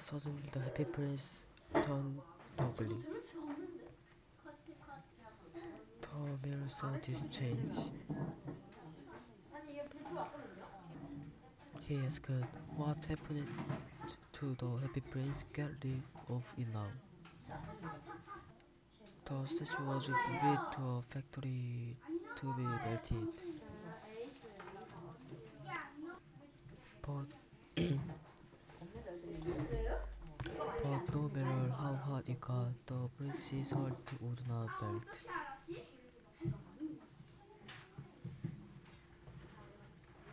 Suddenly the Happy Prince turned ugly. The mirror saw this change. He asked, "What happened to the Happy Prince? Get rid of it now." The statue was moved to a factory to be melted. But, but no matter how hot it got, the prince's heart would not melt.